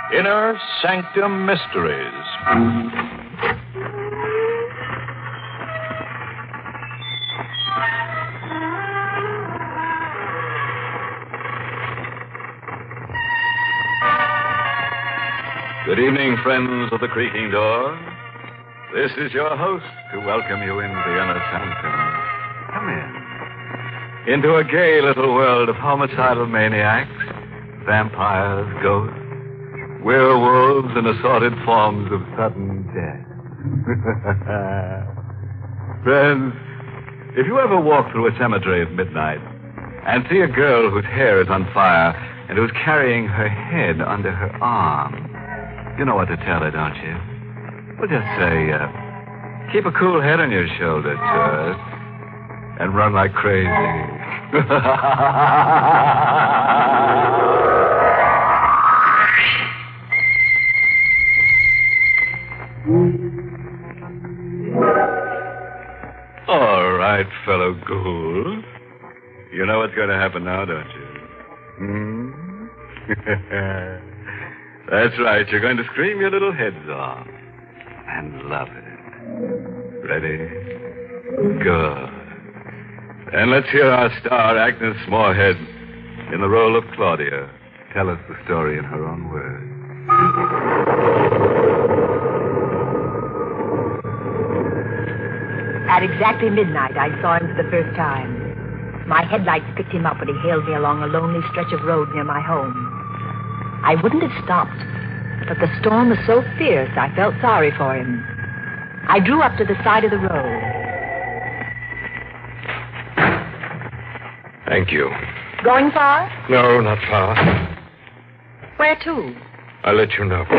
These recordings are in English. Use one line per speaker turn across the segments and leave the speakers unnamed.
Inner Sanctum Mysteries. Good evening, friends of the creaking door. This is your host to welcome you into the Inner Sanctum. Come in. Into a gay little world of homicidal maniacs, vampires, ghosts, werewolves, and assorted forms of sudden death. Friends, if you ever walk through a cemetery at midnight and see a girl whose hair is on fire and who's carrying her head under her arm, you know what to tell her, don't you? Well, just say, keep a cool head on your shoulder, tourist, and run like crazy. All right, fellow ghouls. You know what's going to happen now, don't you? That's right. You're going to scream your little heads off. And love it. Ready? Good. And let's hear our star, Agnes Moorehead, in the role of Claudia, tell us the story in her own words.
At exactly midnight, I saw him for the first time. My headlights picked him up when he hailed me along a lonely stretch of road near my home. I wouldn't have stopped, but the storm was so fierce I felt sorry for him. I drew up to the side of the road.
Thank you.
Going far?
No, not far.
Where to?
I'll let you know.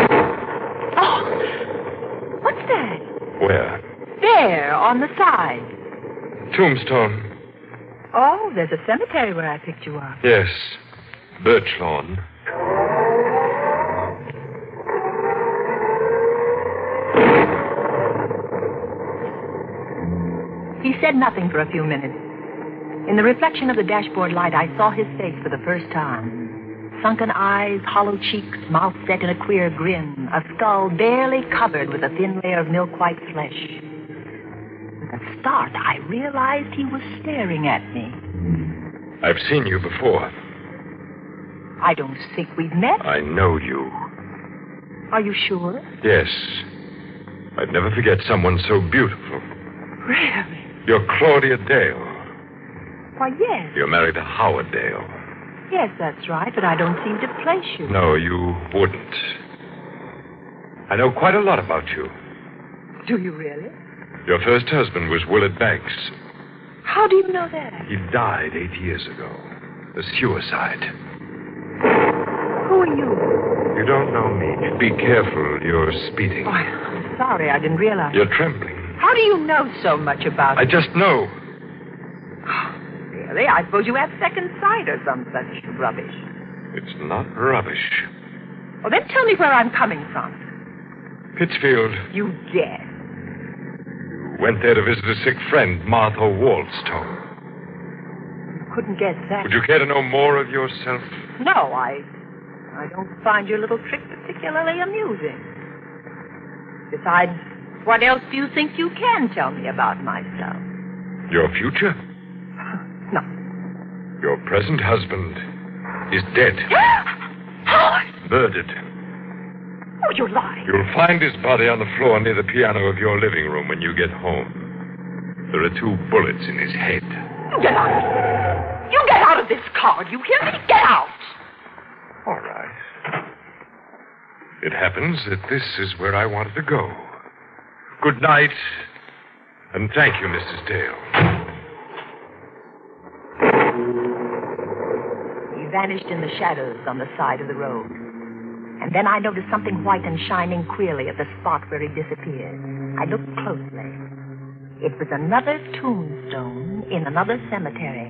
Oh! What's that?
Where?
There, on the side.
Tombstone.
Oh, there's a cemetery where I picked you up.
Yes. Birch lawn.
He said nothing for a few minutes. In the reflection of the dashboard light, I saw his face for the first time. Sunken eyes, hollow cheeks, mouth set in a queer grin, a skull barely covered with a thin layer of milk-white flesh. With a start, I realized he was staring at me.
I've seen you before.
I don't think we've met.
I know you.
Are you sure?
Yes. I'd never forget someone so beautiful.
Really?
You're Claudia Dale.
Why, yes.
You're married to Howard Dale.
Yes, that's right, but I don't seem to place you.
No, you wouldn't. I know quite a lot about you.
Do you really?
Your first husband was Willard Banks.
How do you know that?
He died 8 years ago. A suicide.
Who are you?
You don't know me. Be careful. You're speeding.
Oh, I'm sorry. I didn't realize.
You're trembling.
How do you know so much about
I
me?
just know.
Really? I suppose you have second sight or some such rubbish.
It's not rubbish.
Well, then tell me where I'm coming from.
Pittsfield.
You guess.
Went there to visit a sick friend, Martha Waldstone.
Couldn't guess that.
Would you care to know more of yourself?
No, I don't find your little trick particularly amusing. Besides, what else do you think you can tell me about myself?
Your future?
No.
Your present husband is dead.
Howard!
Murdered.
Oh, you're lying.
You'll find his body on the floor near the piano of your living room when you get home. There are 2 bullets in his head.
You get out. You get out of this car. Do you hear me? Get out.
All right. It happens that this is where I wanted to go. Good night, and thank you, Mrs. Dale.
He vanished in the shadows on the side of the road. And then I noticed something white and shining queerly at the spot where he disappeared. I looked closely. It was another tombstone in another cemetery.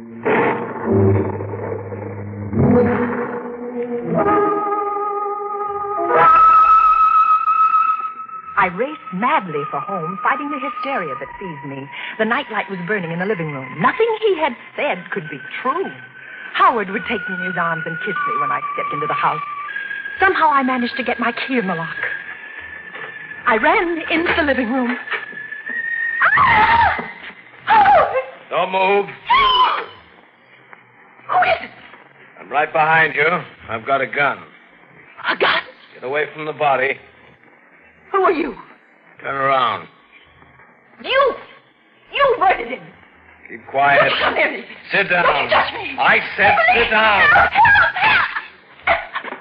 I raced madly for home, fighting the hysteria that seized me. The nightlight was burning in the living room. Nothing he had said could be true. Howard would take me in his arms and kiss me when I stepped into the house. Somehow I managed to get my key in the lock. I ran into the living room. Ah! Oh!
Don't move.
Who is it?
I'm right behind you. I've got a gun.
A gun?
Get away from the body.
Who are you?
Turn around.
You murdered him.
Keep quiet.
Don't come near me.
Sit down.
Don't you touch me.
I said sit down.
Help.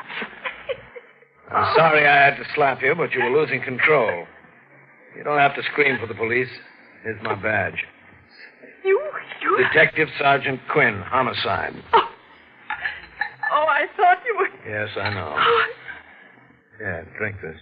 I'm sorry I had to slap you, but you were losing control. You don't have to scream for the police. Here's my badge.
You...
Detective Sergeant Quinn, homicide.
Oh, I thought you were...
Yes, I know. Yeah, drink this.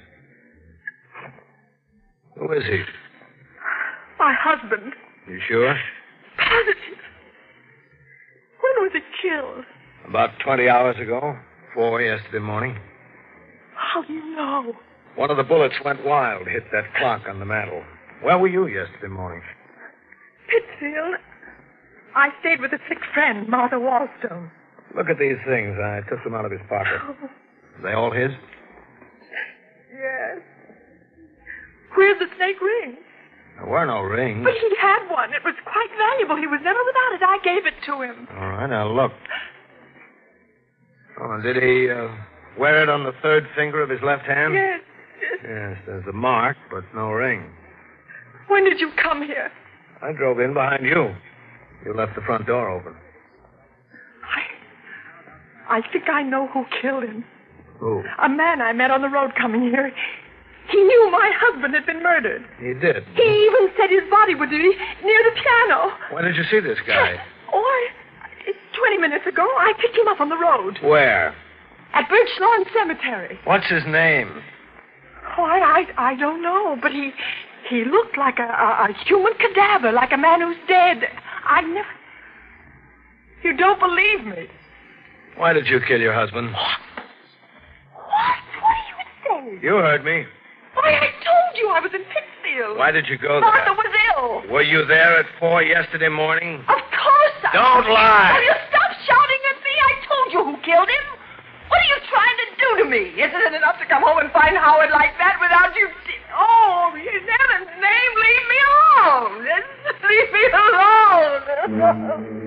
Who is he?
My husband.
You sure?
Positive. When was he killed?
About 20 hours ago. 4 yesterday morning.
How do you know?
One of the bullets went wild, hit that clock on the mantel. Where were you yesterday morning?
Pittsfield. I stayed with a sick friend, Martha Wallstone.
Look at these things. I took them out of his pocket. Are they all his?
Yes. Where's the snake ring?
There were no rings.
But he had one. It was quite valuable. He was never without it. I gave it to him.
All right, now look. Oh, did he wear it on the third finger of his left hand?
Yes.
Yes, there's a mark, but no ring.
When did you come here?
I drove in behind you. You left the front door open.
I think I know who killed him.
Who?
A man I met on the road coming here. He knew my husband had been murdered.
He did?
He even said his body would be near the piano.
When did you see this guy?
20 minutes ago. I picked him up on the road.
Where?
At Birch Lawn Cemetery.
What's his name?
Oh, I don't know, but he looked like a human cadaver, like a man who's dead. You don't believe me.
Why did you kill your husband?
What? What are you saying?
You heard me.
Why, I told you I was in Pittsfield.
Why did you go there?
Martha was ill.
Were you there at 4 yesterday morning?
Of course I
Don't lie.
Will you stop shouting at me? I told you who killed him. What are you trying to do to me? Isn't it enough to come home and find Howard like that without you... Oh, in heaven's name, leave me alone. Just leave me alone.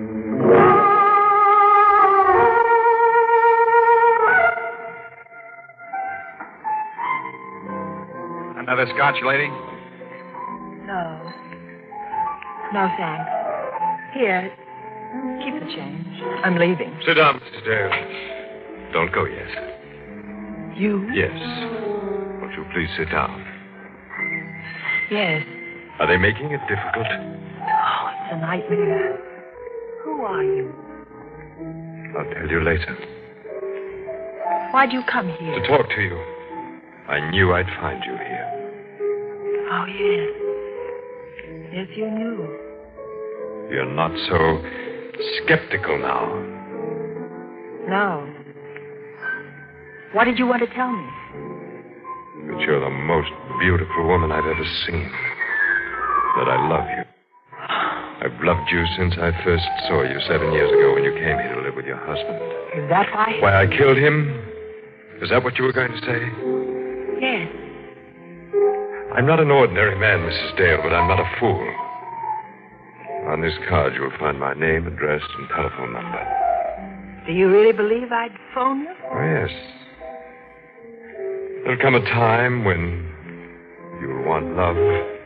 Another scotch, lady?
No. No, thanks. Here, keep the change. I'm leaving.
Sit down, Mrs. Dale. Don't go yet.
You?
Yes. Won't you please sit down?
Yes.
Are they making it difficult?
Oh, it's a nightmare. Who are you?
I'll tell you later.
Why'd you come here?
To talk to you. I knew I'd find you here.
Oh, yes. Yes, you knew.
You're not so skeptical now.
No. What did you want to tell me?
That you're the most beautiful woman I've ever seen. That I love you. I've loved you since I first saw you 7 years ago when you came here to live with your husband.
Is that why?
Why I killed him? Is that what you were going to say?
Yes.
I'm not an ordinary man, Mrs. Dale, but I'm not a fool. On this card, you'll find my name, address, and telephone number.
Do you really believe I'd phone you?
Oh, yes. There'll come a time when you'll want love.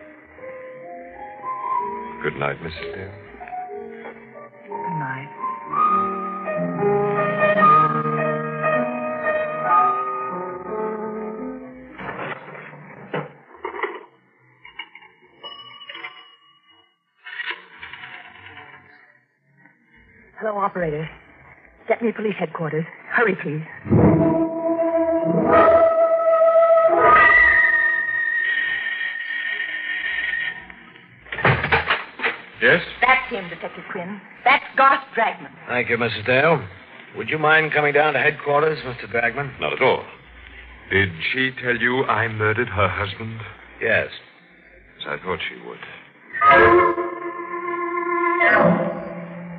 Good night, Mrs. Dale.
Good night. Hello, operator. Get me police headquarters. Hurry, please.
Yes?
That's him, Detective Quinn. That's Garth Dragman.
Thank you, Mrs. Dale. Would you mind coming down to headquarters, Mr. Dragman?
Not at all. Did she tell you I murdered her husband?
Yes.
As I thought she would.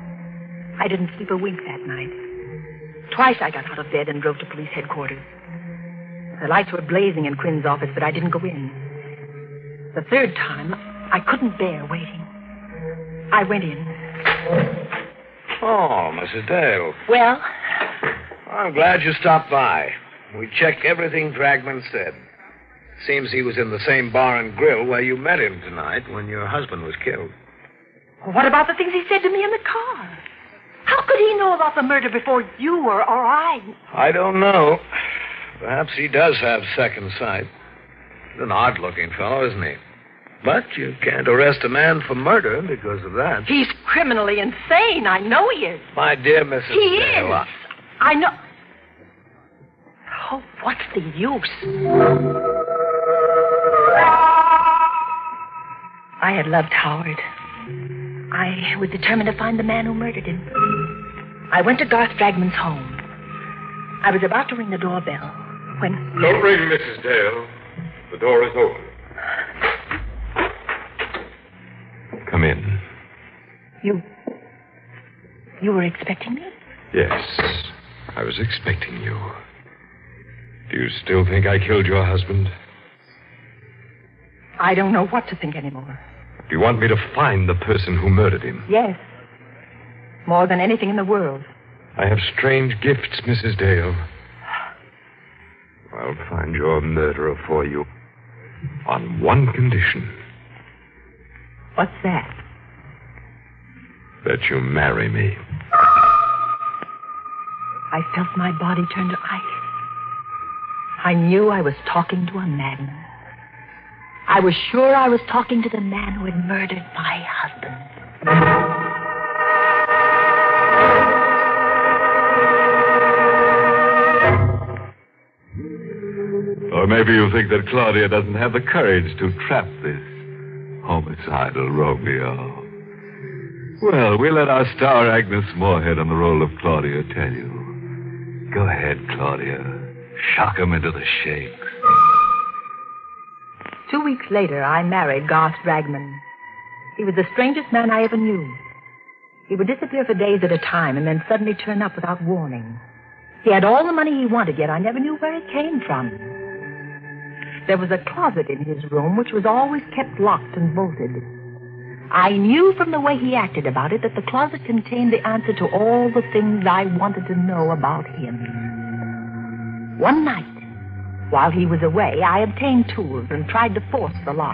I didn't sleep a wink that night. Twice I got out of bed and drove to police headquarters. The lights were blazing in Quinn's office, but I didn't go in. The third time, I couldn't bear waiting. I went in.
Oh, Mrs. Dale.
Well?
I'm glad you stopped by. We checked everything Dragman said. Seems he was in the same bar and grill where you met him tonight when your husband was killed.
What about the things he said to me in the car? How could he know about the murder before you or I?
I don't know. Perhaps he does have second sight. He's an odd-looking fellow, isn't he? But you can't arrest a man for murder because of that.
He's criminally insane. I know he is.
My dear Mrs.
He
Dale,
is. I know. Oh, what's the use? I had loved Howard. I was determined to find the man who murdered him. I went to Garth Dragman's home. I was about to ring the doorbell when...
Don't ring, Mrs. Dale. The door is open. Come in.
You were expecting me?
Yes, I was expecting you. Do you still think I killed your husband?
I don't know what to think anymore.
Do you want me to find the person who murdered him?
Yes. More than anything in the world.
I have strange gifts, Mrs. Dale. I'll find your murderer for you. On one condition.
What's that?
That you marry me.
I felt my body turn to ice. I knew I was talking to a madman. I was sure I was talking to the man who had murdered my husband.
Or maybe you think that Claudia doesn't have the courage to trap this homicidal Romeo. Well, we'll let our star Agnes Moorehead on the role of Claudia tell you. Go ahead, Claudia. Shock him into the shakes.
2 weeks later, I married Garth Dragman. He was the strangest man I ever knew. He would disappear for days at a time and then suddenly turn up without warning. He had all the money he wanted, yet I never knew where it came from. There was a closet in his room which was always kept locked and bolted. I knew from the way he acted about it that the closet contained the answer to all the things I wanted to know about him. One night, while he was away, I obtained tools and tried to force the lock.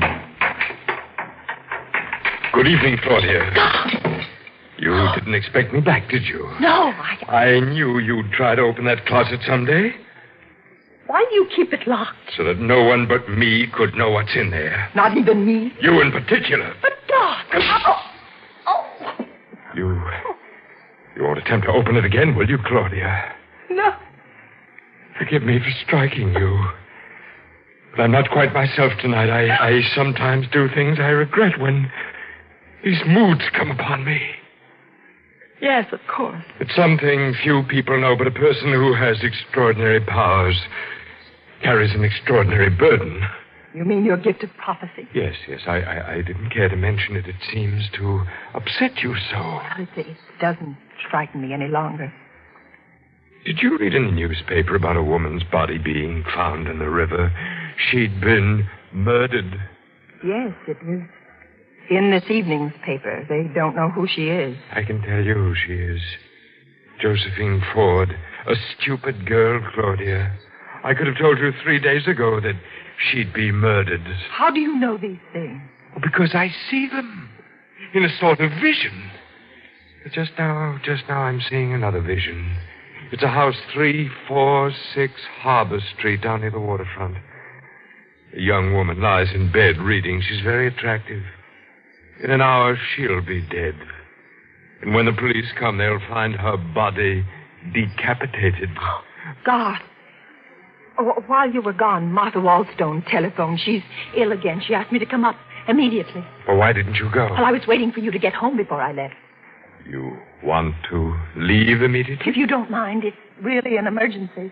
Good evening, Claudia. You didn't expect me back, did you?
No,
I knew you'd try to open that closet someday.
Why do you keep it locked?
So that no one but me could know what's in there.
Not even me?
You in particular.
But, Doc... Oh.
You won't attempt to open it again, will you, Claudia?
No.
Forgive me for striking you. But I'm not quite myself tonight. I sometimes do things I regret when these moods come upon me.
Yes, of course.
It's something few people know, but a person who has extraordinary powers carries an extraordinary burden.
You mean your gift of prophecy?
Yes. I didn't care to mention it. It seems to upset you so.
Well, it doesn't frighten me any longer.
Did you read in the newspaper about a woman's body being found in the river? She'd been murdered.
Yes, it was in this evening's paper. They don't know who she is.
I can tell you who she is. Josephine Ford. A stupid girl, Claudia. I could have told you 3 days ago that she'd be murdered.
How do you know these things?
Because I see them in a sort of vision. But just now I'm seeing another vision. It's a house 346 Harbor Street down near the waterfront. A young woman lies in bed reading. She's very attractive. In an hour, she'll be dead. And when the police come, they'll find her body decapitated.
God. While you were gone, Martha Wallstone telephoned. She's ill again. She asked me to come up immediately.
Well, why didn't you go?
Well, I was waiting for you to get home before I left.
You want to leave immediately?
If you don't mind, it's really an emergency.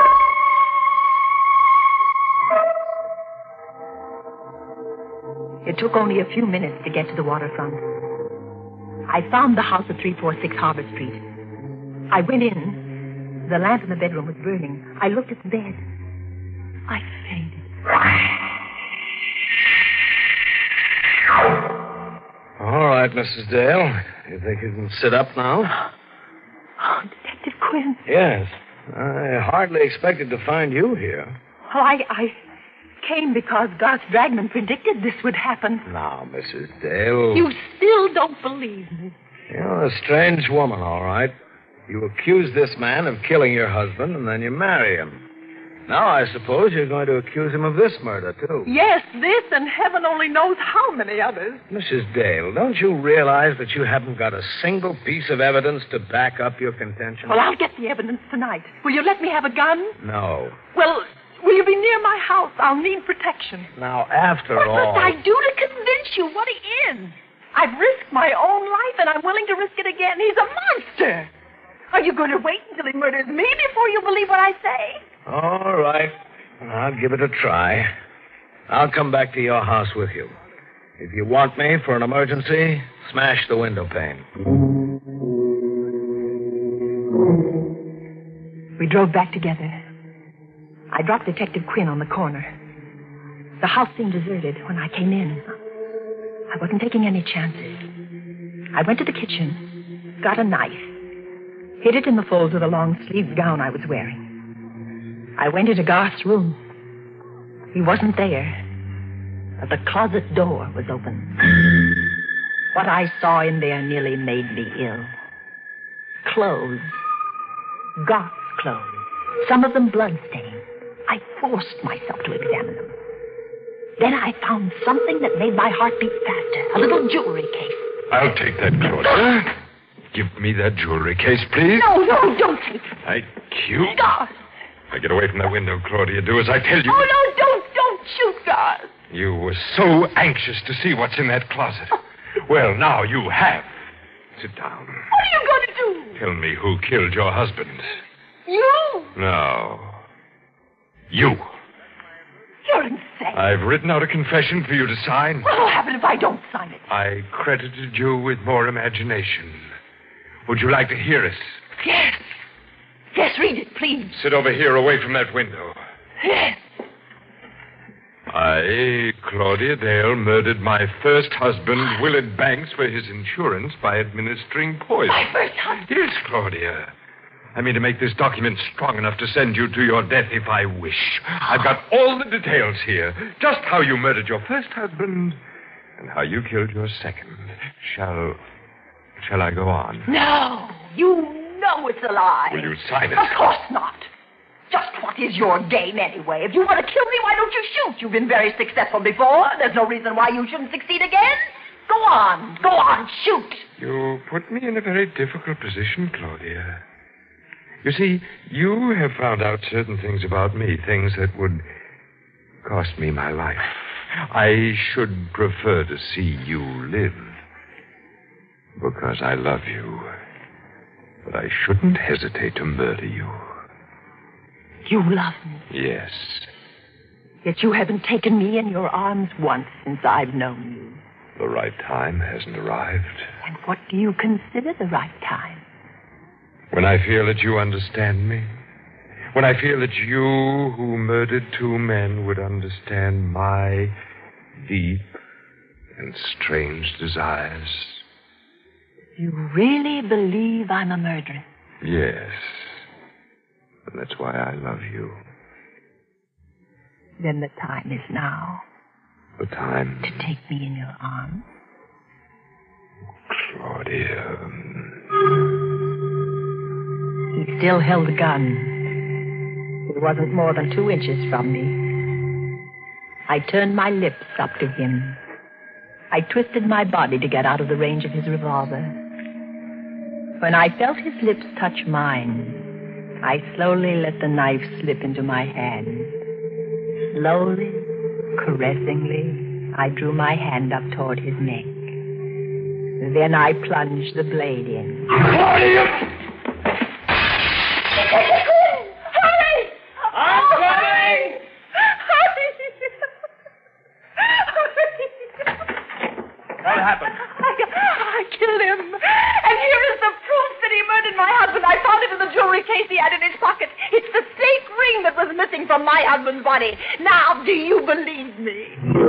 It took only a few minutes to get to the waterfront. I found the house at 346 Harbor Street. I went in. The lamp in the bedroom was burning. I looked at the bed. I fainted.
All right, Mrs. Dale. You think you can sit up now?
Oh, Detective Quinn.
Yes. I hardly expected to find you here.
Well, I came because Garth Dragman predicted this would happen.
Now, Mrs. Dale.
You still don't believe me.
You're a strange woman, all right. You accuse this man of killing your husband, and then you marry him. Now, I suppose you're going to accuse him of this murder, too.
Yes, this, and heaven only knows how many others.
Mrs. Dale, don't you realize that you haven't got a single piece of evidence to back up your contention?
Well, I'll get the evidence tonight. Will you let me have a gun?
No.
Well, will you be near my house? I'll need protection.
Now, after
What
all...
must I do to convince you what he is? I've risked my own life, and I'm willing to risk it again. He's a monster. Are you going to wait until he murders me before you believe what I say?
All right. I'll give it a try. I'll come back to your house with you. If you want me for an emergency, smash the window pane.
We drove back together. I dropped Detective Quinn on the corner. The house seemed deserted when I came in. I wasn't taking any chances. I went to the kitchen, got a knife, hid it in the folds of the long-sleeved gown I was wearing. I went into Garth's room. He wasn't there, but the closet door was open. What I saw in there nearly made me ill. Clothes. Garth's clothes. Some of them blood-stained. I forced myself to examine them. Then I found something that made my heart beat faster. A little jewelry case.
I'll take that, Claudia. Give me that jewelry case, please.
No, don't take it.
I cute.
Garth.
Now get away from that window, Claudia. Do as I tell you.
Oh, no, don't shoot, Garth.
You were so anxious to see what's in that closet. Well, now you have. Sit down.
What are you going to do?
Tell me who killed your husband.
You?
No. You.
You're insane.
I've written out a confession for you to sign.
What'll happen if I don't sign it?
I credited you with more imagination. Would you like to hear it?
Yes. Yes, read it, please.
Sit over here away from that window.
Yes.
I, Claudia Dale, murdered my first husband, Willard Banks, for his insurance by administering poison.
My first husband?
Yes, Claudia. I mean to make this document strong enough to send you to your death if I wish. I've got all the details here. Just how you murdered your first husband and how you killed your second. Shall I go on?
No. You know it's a lie.
Will you sign it?
Of course not. Just what is your game anyway? If you want to kill me, why don't you shoot? You've been very successful before. There's no reason why you shouldn't succeed again. Go on, shoot.
You put me in a very difficult position, Claudia. You see, you have found out certain things about me, things that would cost me my life. I should prefer to see you live because I love you. But I shouldn't hesitate to murder you.
You love me.
Yes.
Yet you haven't taken me in your arms once since I've known you.
The right time hasn't arrived.
And what do you consider the right time?
When I feel that you understand me. When I feel that you, who murdered two men, would understand my deep and strange desires.
You really believe I'm a murderer?
Yes. And that's why I love you.
Then the time is now.
The time?
To take me in your arms.
Claudia.
He still held the gun. It wasn't more than 2 inches from me. I turned my lips up to him. I twisted my body to get out of the range of his revolver. When I felt his lips touch mine, I slowly let the knife slip into my hand. Slowly, caressingly, I drew my hand up toward his neck. Then I plunged the blade in.
Claudia!
Hurry!
I'm coming! What happened?
I killed him. And here is the proof that he murdered my husband. I found it in the jewelry case he had in his pocket. It's the stake ring that was missing from from my husband's body. Now, do you believe me?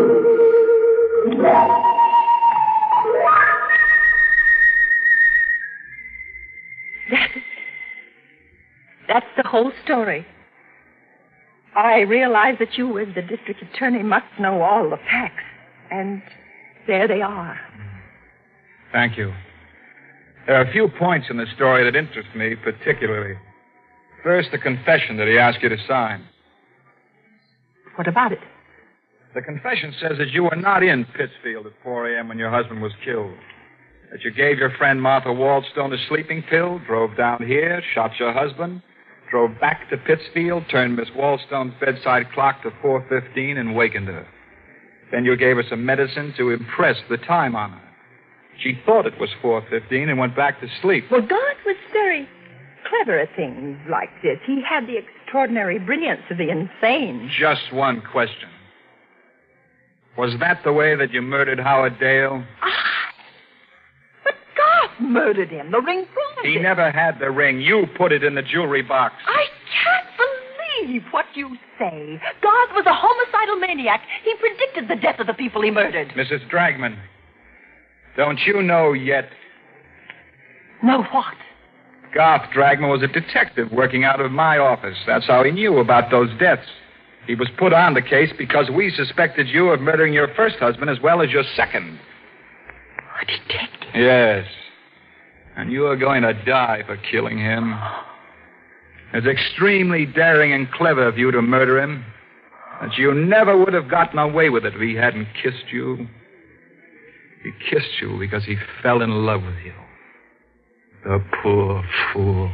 That's the whole story. I realize that you, as the district attorney, must know all the facts. And there they are.
Thank you. There are a few points in the story that interest me particularly. First, the confession that he asked you to sign.
What about it?
The confession says that you were not in Pittsfield at 4 a.m. when your husband was killed. That you gave your friend Martha Waldstone a sleeping pill, drove down here, shot your husband, drove back to Pittsfield, turned Miss Waldstone's bedside clock to 4:15 and wakened her. Then you gave her some medicine to impress the time on her. She thought it was 4:15 and went back to sleep.
Well, God was very clever at things like this. He had the extraordinary brilliance of the insane.
Just one question. Was that the way that you murdered Howard Dale?
But God murdered him. The ring proved it.
He never had the ring. You put it in the jewelry box.
I can't believe what you say. God was a homicidal maniac. He predicted the death of the people he murdered.
Mrs. Dragman, don't you know yet?
Know what?
Garth Dragman was a detective working out of my office. That's how he knew about those deaths. He was put on the case because we suspected you of murdering your first husband as well as your second.
A detective?
Yes. And you are going to die for killing him. It's extremely daring and clever of you to murder him. But you never would have gotten away with it if he hadn't kissed you. He kissed you because he fell in love with you. The poor fool.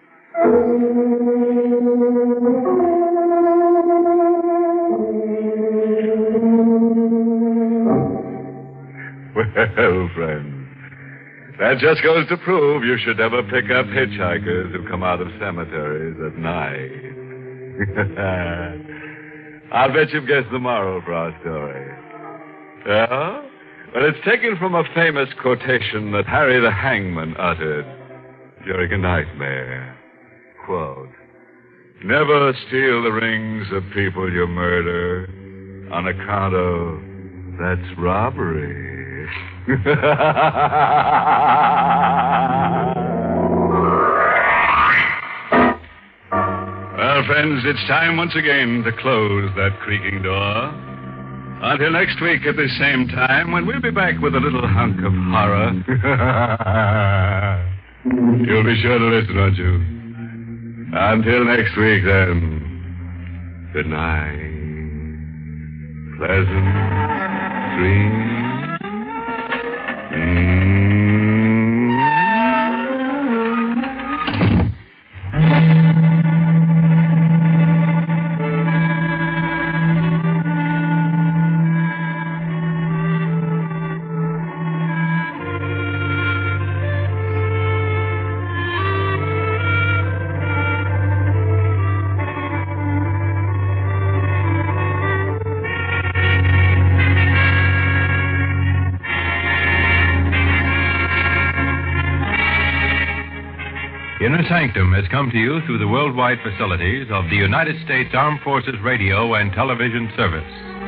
Well, friend, that just goes to prove you should never pick up hitchhikers who come out of cemeteries at night. I'll bet you've guessed the moral for our story. Yeah? Well, it's taken from a famous quotation that Harry the Hangman uttered during a nightmare. Quote, "Never steal the rings of people you murder on account of that's robbery." Well, friends, it's time once again to close that creaking door. Until next week at the same time, when we'll be back with a little hunk of horror. You'll be sure to listen, won't you? Until next week, then. Good night. Pleasant dreams.
Inner Sanctum has come to you through the worldwide facilities of the United States Armed Forces Radio and Television Service.